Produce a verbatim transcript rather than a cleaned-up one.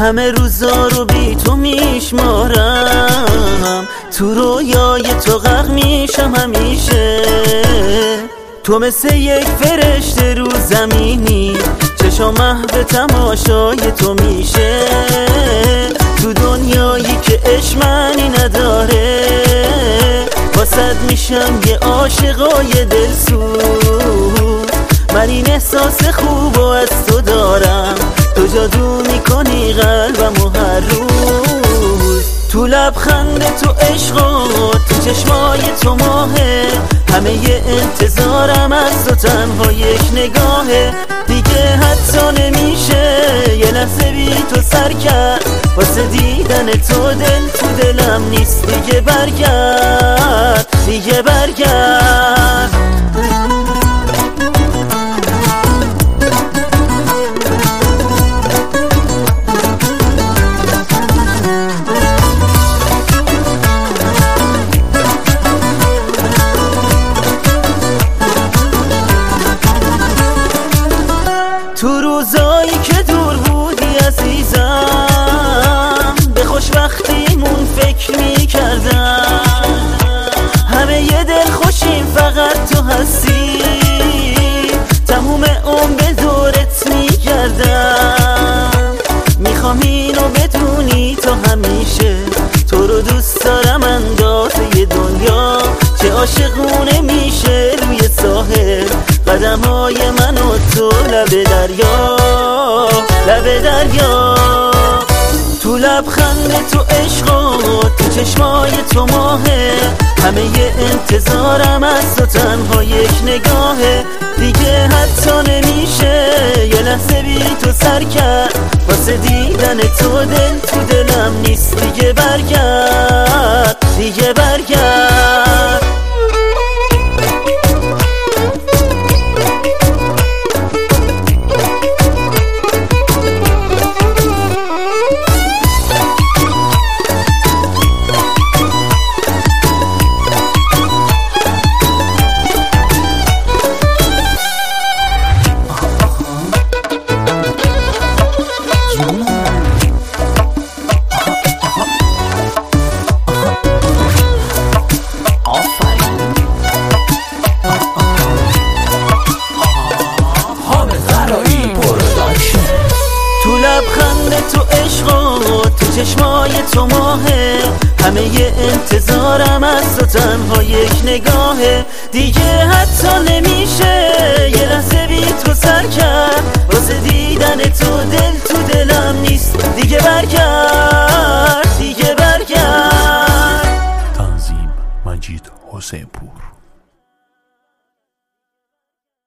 همه روزا رو بی تو میشمارم، تو رویای تو غرق میشم همیشه. تو مثل یک فرشته رو زمینی، چشم محو تماشای تو میشه. تو دنیایی که عشق معنی نداره، واسد میشم یه عاشقای دلسوز. من این احساس خوب از تو دارم، تو جادو میکنی قلبمو هر روز. تو لبخند تو عشقات، تو چشمای تو ماهه، همه ی انتظارم از تو تنها یک نگاهه. دیگه حتی نمیشه یه لحظه بی تو سر کرد، واسه دیدن تو دل تو دلم نیست. دیگه برگرد، دیگه برگرد. تو روزایی که دور بودی عزیزم، به خوشبختیمون فکر میکردم. همه یه دل خوشیم فقط تو هستی، تموم عمر به دورت میگردم. میخوام اینو بدونی تو همیشه، تو رو دوست دارم اندازه دنیا. چه عاشقونه میشه روی ساحل قدم های من و تو لب دریا، لب دریا. تو لبخند تو عشقات، تو چشمای تو ماهه، همه ی انتظارم از تو تنها یک نگاهه. دیگه حتی نمیشه یه لحظه بی تو سر کرد، واسه دیدن تو دل تو دلم نیست. دیگه برگرد، دیگه برگرد. تو لبخند تو عشقات، تو چشمای تو ماهه، همه ی انتظارم از تو تنها یک نگاهه. دیگه حتی نمیشه یه لحظه بی تو سر کرد، واسه دیدن تو دل تو دلم نیست. دیگه برگرد، دیگه برگرد. تنظیم مجید حسین پور.